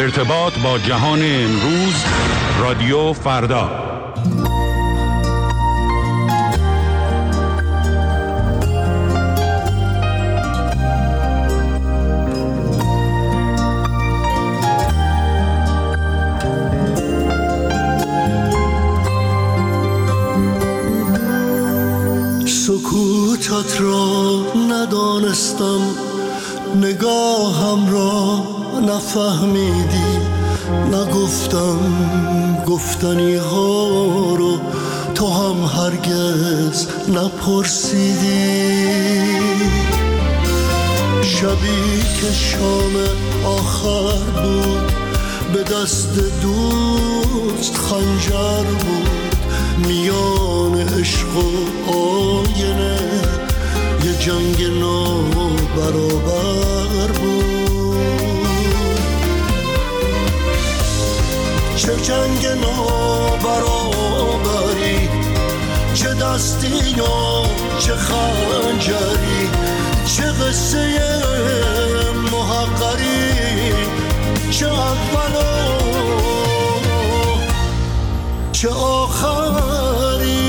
ارتباط با جهان امروز، رادیو فردا. سکوتت را ندانستم، نگاهم را نفهمیدی، نگفتم گفتنی ها رو تو هم هرگز نپرسیدی. شبی که شام آخر بود، به دست دوست خنجر بود، میان عشق و آینه یه جنگ نابرابر بود. چه جنگ نابرابری، چه دستی و چه خنجری، چه قصه محقری، چه اول و چه آخری.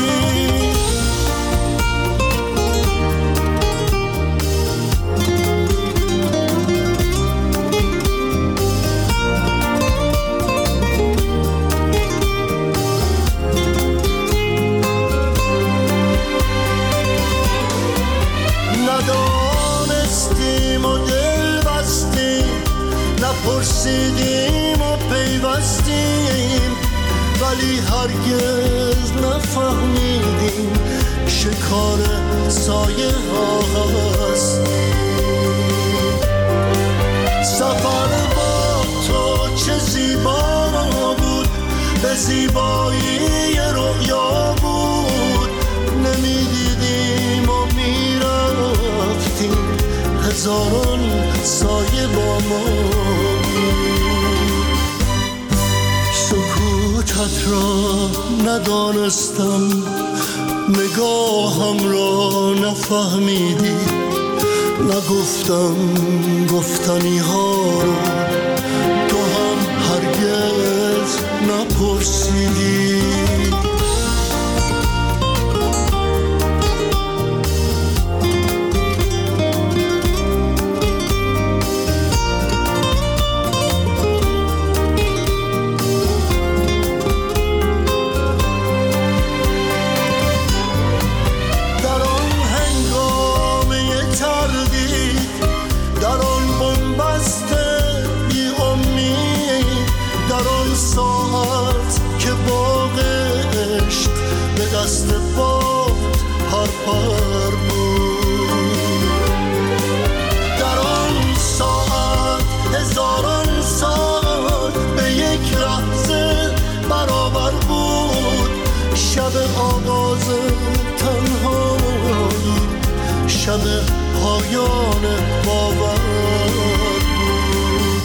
ندانستیم و دل بستیم، نپرسیدیم و پیوستیم، ولی هرگز نفهمیدیم شکار سایه هستیم. سفر با تو چه زیبا بود، به زیبایی رؤیا بود، نمیدیدیم و میرفتیم، هزاران سایه با ما. سکوتت را ندانستم، نگاهم را نفهمیدی، نگفتم گفتنی ها رو تو هم هرگز نپرسیدی. شب پایان باور بود.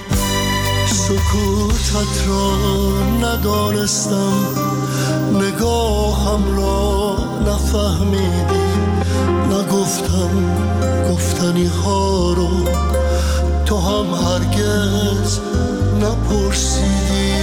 سکوتت را ندانستم، نگاهم را نفهمیدی، نگفتم گفتنی ها رو تو هم هرگز نپرسیدی.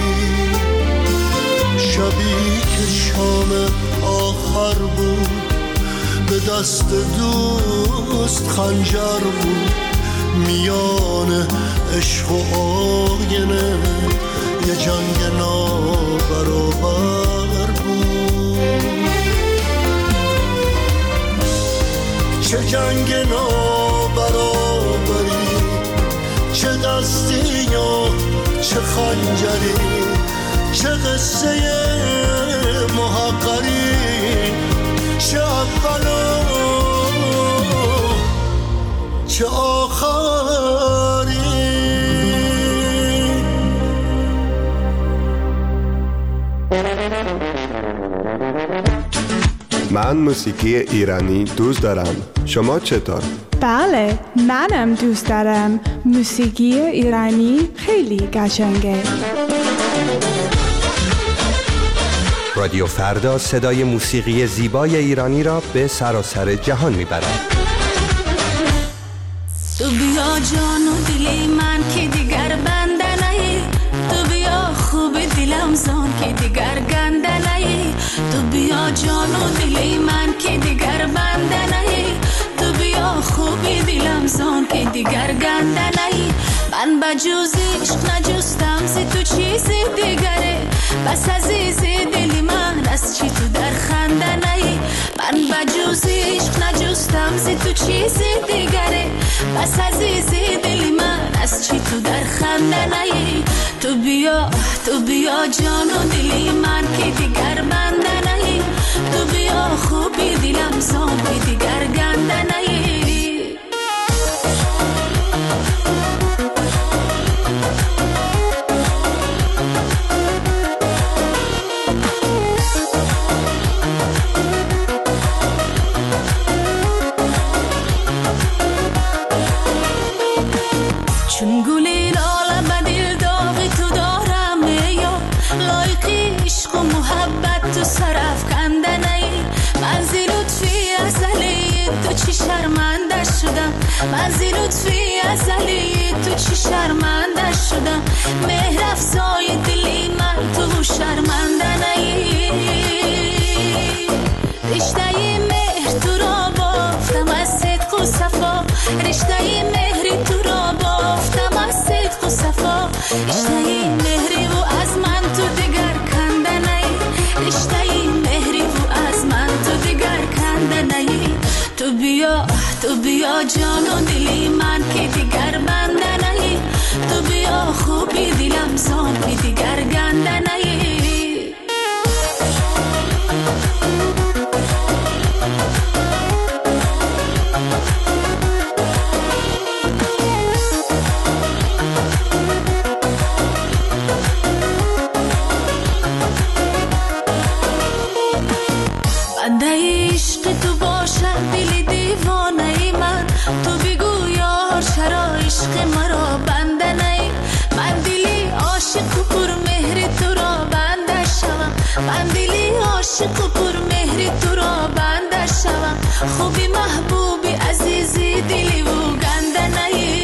شبی که شام آخر بود، به دست دوست خنجر بود، میان عشق و آینه یه جنگ نابرابر بود. چه جنگ نابرابری، چه دستی و چه خنجری، چه قصه محقری، چه اول و چه آخری. من موسیقی ایرانی دوست دارم. شما چطور؟ بله، منم دوست دارم. موسیقی ایرانی خیلی قشنگه. رادیو فردا صدای موسیقی زیبای ایرانی را به سراسر جهان میبرد. تو بیا جان و دل من که دیگر گردنی. من بجز عشق نجستم زی تو چیزی دیگره، بس عزیزی دلی من از چی تو در خندنی. من بجز عشق نجستم زی تو چیزی دیگره، بس عزیزی دلی من از چی تو در خندنی. تو بیا جان و دلی من که دیگر بندنی. تو بیا خوبی دلم زان که دیگر گندنی. چون گلی لاله به دل داغی تو دارم یا لایقی عشق و محبت تو سرف کندنی. من زی لطفی ازلی تو چی شرمنده شدم، من زی لطفی ازلی تو چی شرمنده شدم. مهر افزای دلی من تو شرمنده نی. رشته مهر تو را بافتم از صدق و صفا، رشته مهری تو را بافتم از صدق و صفا. رشته مهری و از من تو دیگر کنده نی. رشته مهری و از من تو دیگر کنده نی. تو بیا جان و دلی من که دیگر بنده نی. تو بیا خوبی دلم زان که دیگر گنده نی. بنده عشق تو باشد دل دیوانه ای من. تو بگو یار چرا عشق مرا بنده نی. من دلی عاشق و پر مهر تو را بنده شوم، من دلی عاشق و پر مهر تو را بنده شوم. خوبی محبوبی عزیزی دلی و گنده نی.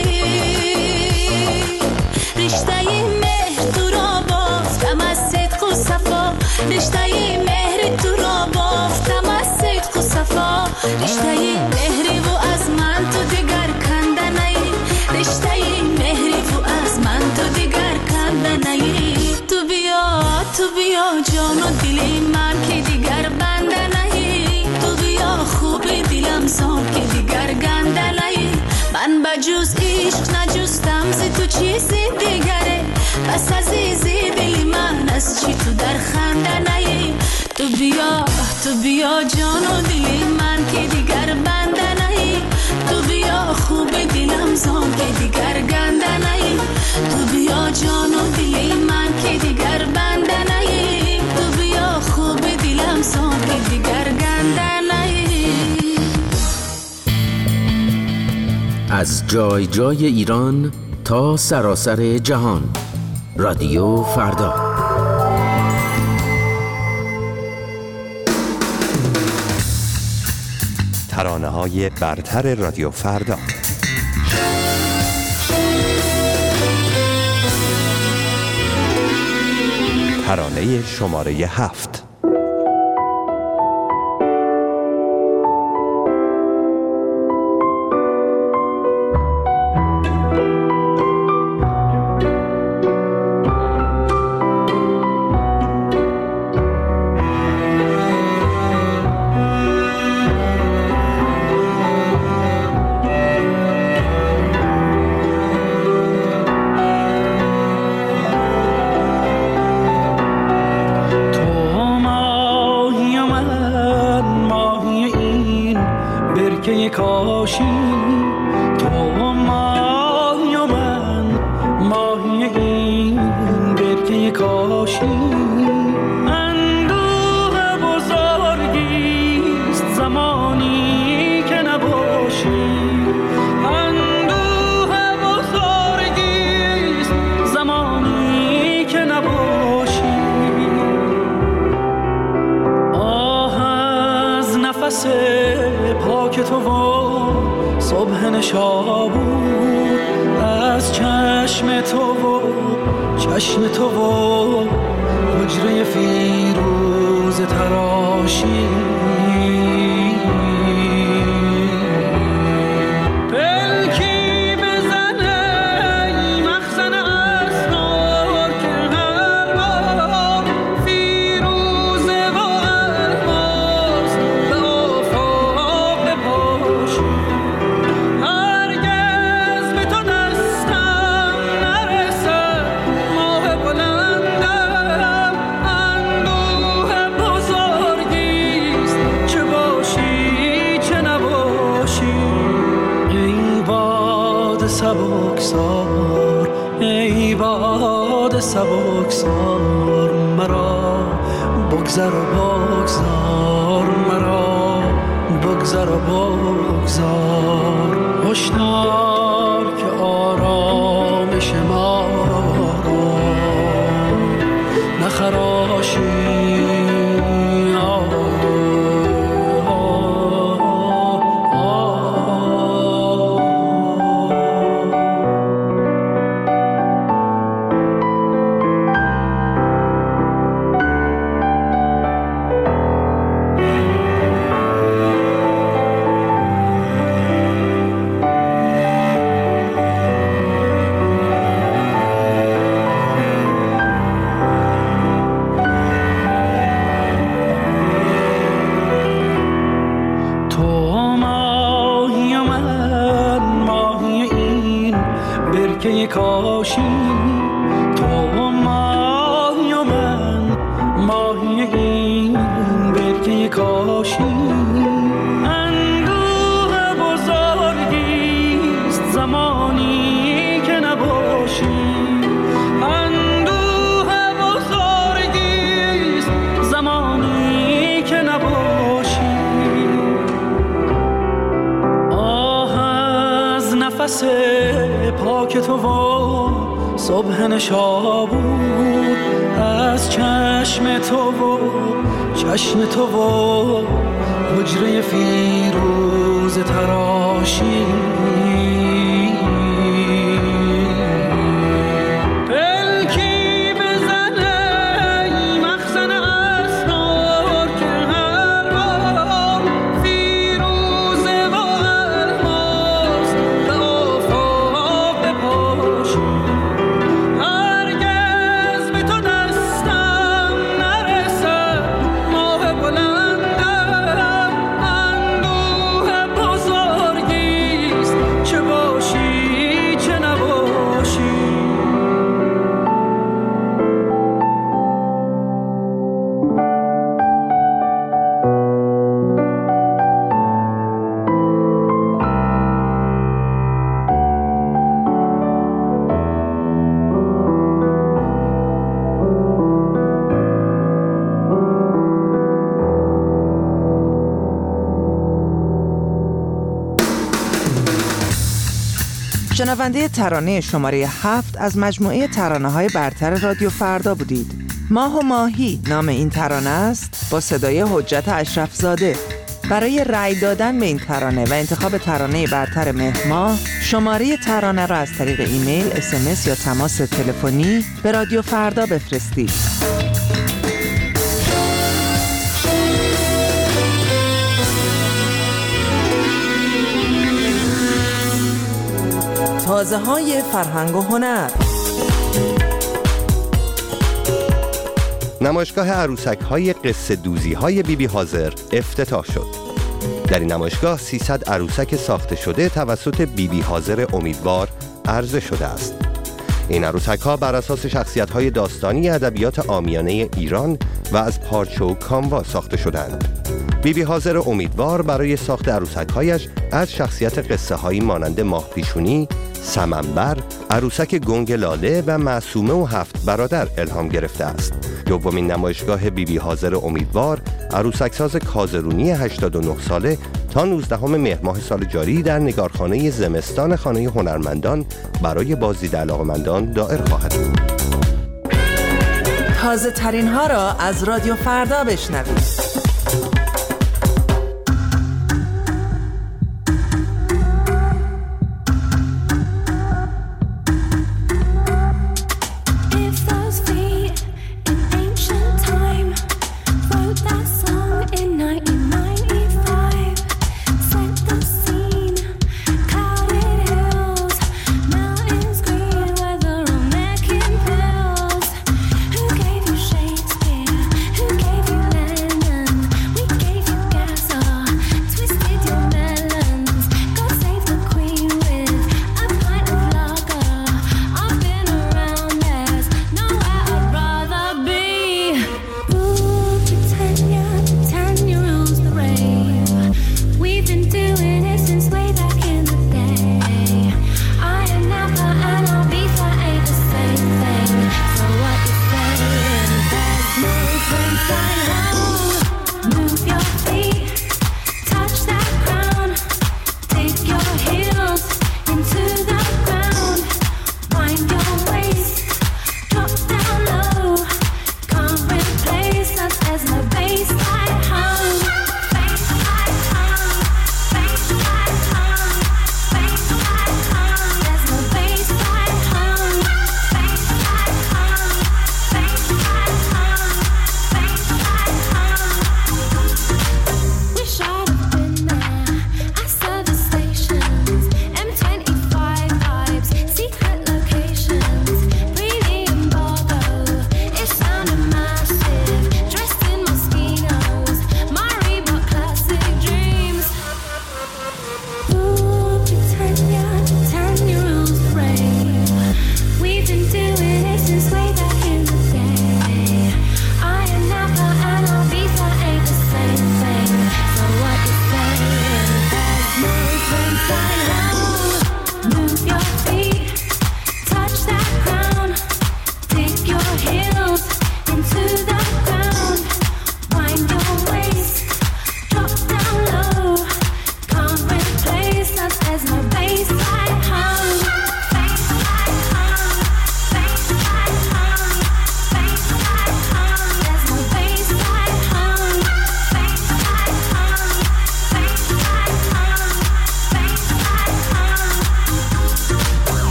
رشته مهر تو را بافتم از صدق و صفا، رشته مهر تو را بافتم از صدق و صفا. رشته مهری و از من تو دیگر کنده نی. رشته مهری و از من تو دیگر کنده نی. تو بیا جان و دلی من که دیگر بنده نی. تو بیا خوبی دلم زان که دیگر گنده نی. من بجز عشق نجستم زی تو چیزی دیگره، بس عزیزی دلی من از چی تو در خنده نی. تو بیا جان و دلی من که دیگر بنده نی. تو بیا خوب دلم زان که دیگر گنده نی. تو بیا جان و دلی من که دیگر بنده نی. تو بیا خوب دلم زان که دیگر گنده نی. از جای جای ایران تا سراسر جهان، رادیو فردا. ترانه‌های برتر رادیو فردا. ترانه شماره 7. پاک تو و صبح نشابور از چشم تو و حجره فیروز تراشی پلکی بزن سبکسار، ای باد سبکسار مرا بگذر و بگذار، مرا بگذر و بگذار. هشدار که آرامش ما را نخراشی. کاشی تو ماهی و من ماهی این برکه کاشی. اندوه بزرگیست زمانی که نباشی، اندوه بزرگیست زمانی که نباشی. آه از نفس پاک تو و صبح نشابور، از چشم تو و چشم تو و حجره فیروز تراشی. شنونده ترانه شماره 7 از مجموعه ترانه‌های برتر رادیو فردا بودید. ماه و ماهی نام این ترانه است، با صدای حجت اشرف زاده. برای رأی دادن به این ترانه و انتخاب ترانه برتر مهر ماه، شماره ترانه را از طریق ایمیل، SMS یا تماس تلفنی به رادیو فردا بفرستید. تازه های فرهنگ و هنر. نمایشگاه عروسک های قصه دوزی های بیبی حاضر افتتاح شد. در این نمایشگاه 300 عروسک ساخته شده توسط بیبی حاضر امیدوار عرضه شده است. این عروسک ها بر اساس شخصیت های داستانی ادبیات عامیانه ایران و از پارچه و کاموا ساخته شدند. بیبی حاضر امیدوار برای ساخت عروسک‌هایش از شخصیت قصه هایی مانند ماه پیشونی، سمنبر، عروسک گنگ لاله و معصومه و 7 برادر الهام گرفته است. دومین نمایشگاه بیبی حاضر امیدوار عروسکساز کازرونی 89 ساله تا 19 مهر ماه سال جاری در نگارخانه زمستان خانه هنرمندان برای بازدید علاقه‌مندان دایر خواهد بود. تازه ترین ها را از رادیو فردا بشنوید. Who gave you Shakespeare? Who gave you Lennon?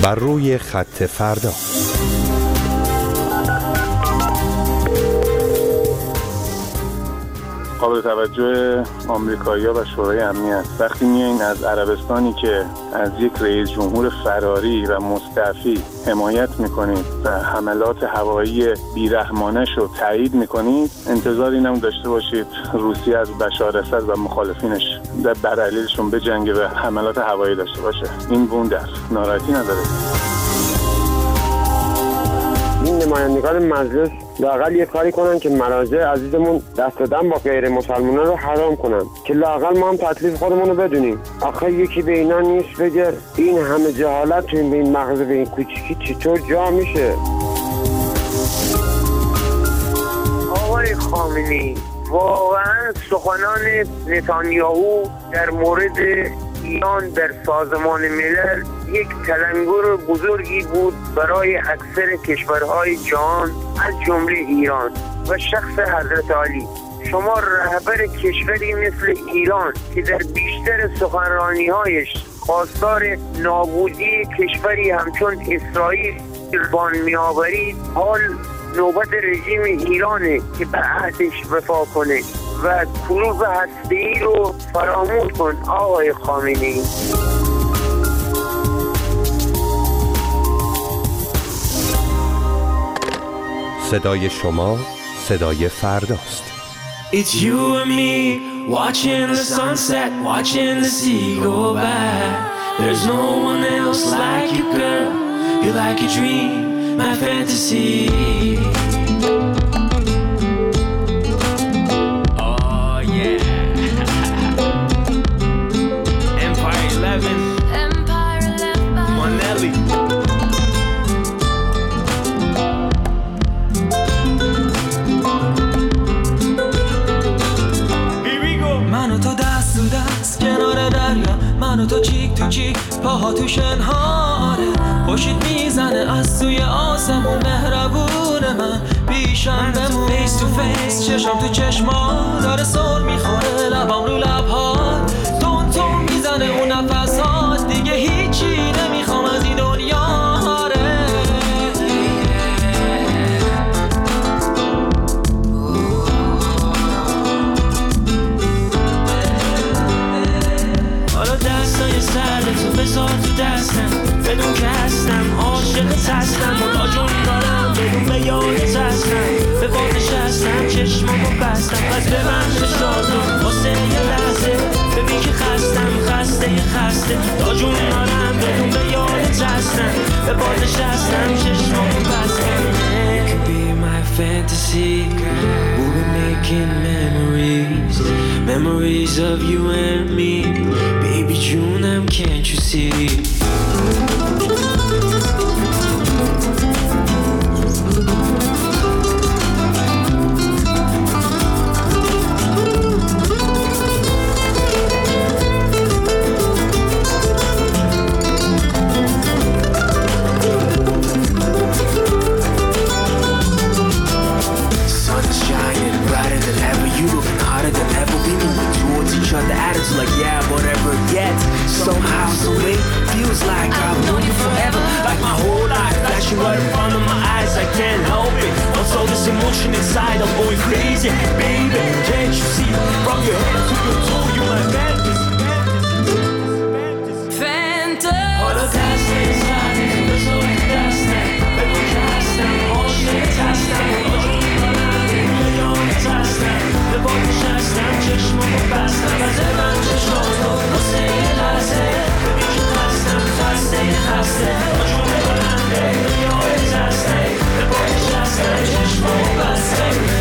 و روی خط فردا. قابل توجه آمریکایی‌ها و شورای امنیت وقتی میایین از عربستانی که از یک رئیس جمهور فراری و مستعفی حمایت میکنید و حملات هوایی بیرحمانش رو تایید میکنید، انتظار اینم داشته باشید روسیه از بشار اسد و مخالفینش بر علیهشون بجنگه و حملات هوایی داشته باشه. این بوندر ناراحتی نداره. این نمایندگان مجلس لااقل یه کاری کنن که مراجع عزیزمون دست دادن با غیر مسلمانان رو حرام کنن، که لااقل ما هم تکلیف خودمون رو بدونیم. آخه یکی به اینا نیست بگه این همه جهالت تو این مغز به این کوچیکی چطور جا میشه؟ آقای خامنه‌ای، واقعا سخنان نتانیاهو در مورد ایران در سازمان ملل یک تلنگر بزرگی بود برای اکثر کشورهای جهان از جمله ایران و شخص حضرت علی. شما رهبر کشوری مثل ایران که در بیشتر سخنرانی‌هایش خواستار نابودی کشوری همچون اسرائیل بان می‌آورید، حال نوبت رژیم ایرانه که به عهدش وفا کنه و کلوب هسته‌ای رو فراموش کن آقای خامنه‌ای. صدای شما صدای فرداست. It's you and me watching the sunset, watching the sea go by. There's no one else like you, girl. You're like a dream, my fantasy. Oh yeah. Empire 11. Empire 11. Monelli. من و تو چیک تو چیک پاها تو شنهاره، خوشید میزنه از توی آسمون، مهربون من پیشم بمون. فیس تو فیس چشم تو چشما داره سر میخوره، لبام رو لبها تون تون میزنه اون نفسات، دیگه هیچی نمیخوام از این دنیا. تو بذار تو دستم بدون که هستم عاشقت هستم، تا جون دارم بدون به یادت هستم، به بادش هستم چشمامو بستم، پس ببند چشاتو واسه یه لحظه، ببین که خسته تا جون دارم بدون به یادت هستم، به بادش هستم چشمامو بستم. It could be my fantasy, we'll be making memories of you and me. Baby June, can't you see? Like yeah, whatever yet somehow, some way feels like I've known you forever, like my whole life flashing right in front of my eyes. I can't help it, also this emotion inside, I'm going crazy, baby. Can't you see? From your head to your toe, you my fantasy. All of that stays inside, there's no fantastic. Baby, casting, all shit, casting. The body shines down, just move fast. As a man, just show no, no say it as it. Baby, you fast, But you never land it, you always ask me. The body shines down, just move fast.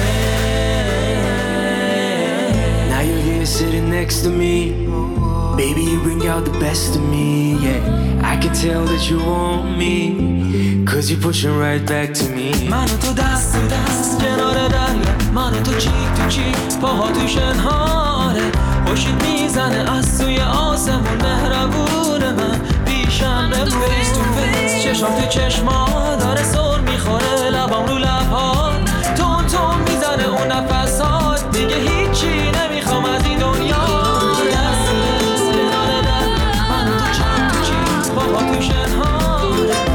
Now you're here sitting next to me. Baby, you bring out the best of me, yeah. I can tell that you want me, cause you're pushing right back to me. من و تو دست تو دست کنار دریا، من و تو چیک تو چیک پاها تو شنهاره، خوشید میزنه از توی آسمون، مهربون من پیشم بمون. فیس تو فیس چشم تو چشما داره سر میخوره، لبام رو لبها تون تون میزنه اون نفسات، دیگه هیچی نمیخوام از این دنیا. دست تو دست کنار دریا، من و تو چیک تو چیک پاها تو شنهاره.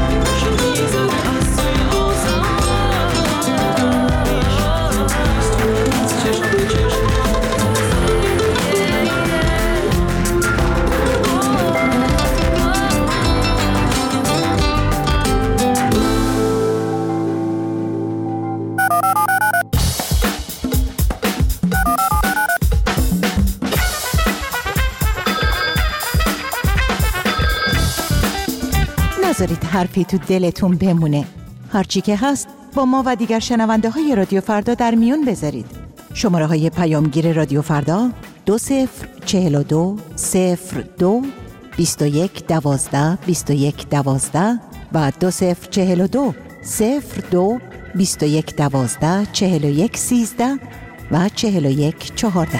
نذارید حرفی تو دلتون بمونه. هرچی که هست با ما و دیگر شنونده های رادیو فردا در میون بذارید. شماره های پیامگیر رادیو فردا 2042 02 21 12 21 12 و 2042 02 21 12 41 13 و 41 14.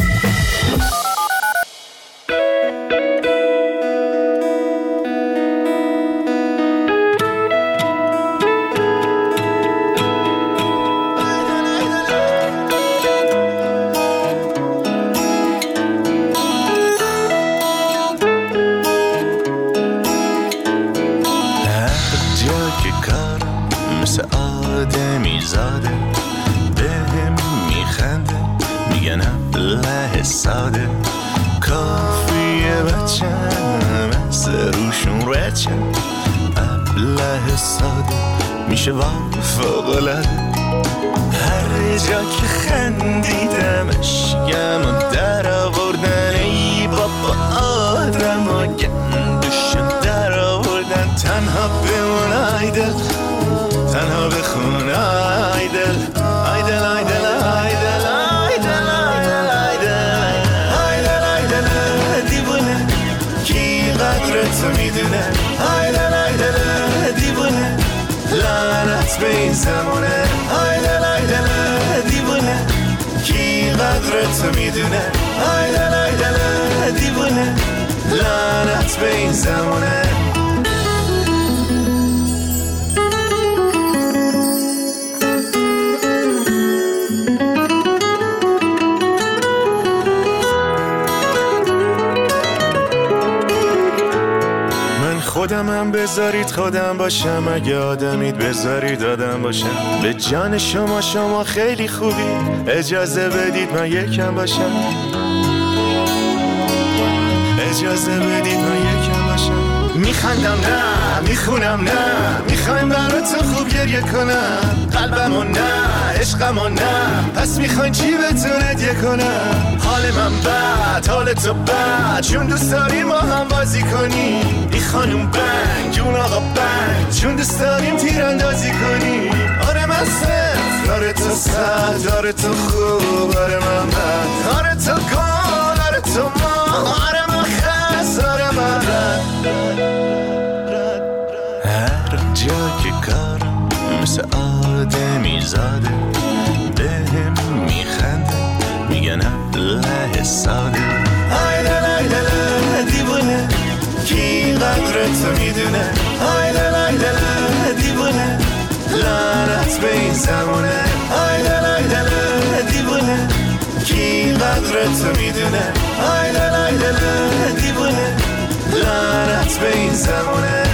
ساده کافیه بچم از روشون رچم ابله ساده میشه فوق‌العاده هر جا که خندیدمش گم در آوردن ای بابا آدم و گندشم در آوردن تنها بمون آیدل تنها بخون آیدل آیدل آیدل آیدل تو میدونه آیدل آیدل دیوونه لعنت به این زمونه آیدل آیدل دیوونه کی قدر تو میدونه آیدل آیدل دیوونه لعنت به این زمونه خودمم بذارید خودم باشم اگه آدمید بذارید آدم باشم به جان شما خیلی خوبی اجازه بدید من یکم باشم اجازه بدید من یکم باشم میخندم نه میخونم نه میخوایم براتون خوب گریه کنم قلبمو نه عشقمو نه پس میخواین چی بهتون هدیه کنم حال من بد حال تو بد چون دوست داریم ما هم بازی کنیم ای خانوم بنگ اون آقا بنگ چون دوست داریم تیراندازی کنیم آره من صفر آره تو صد آره تو خوب آره من بد آره تو گل آره تو ما آره من خست آره من هر جا که کارم مثل آدمی زاده بهم میخنده میگن ابله ساده آیدل آیدل دیوونه کی قدر تو میدونه آیدل آیدل دیوونه لعنت به این زمونه آیدل آیدل دیوونه کی قدر تو میدونه آیدل آیدل دیوونه لعنت به این زمونه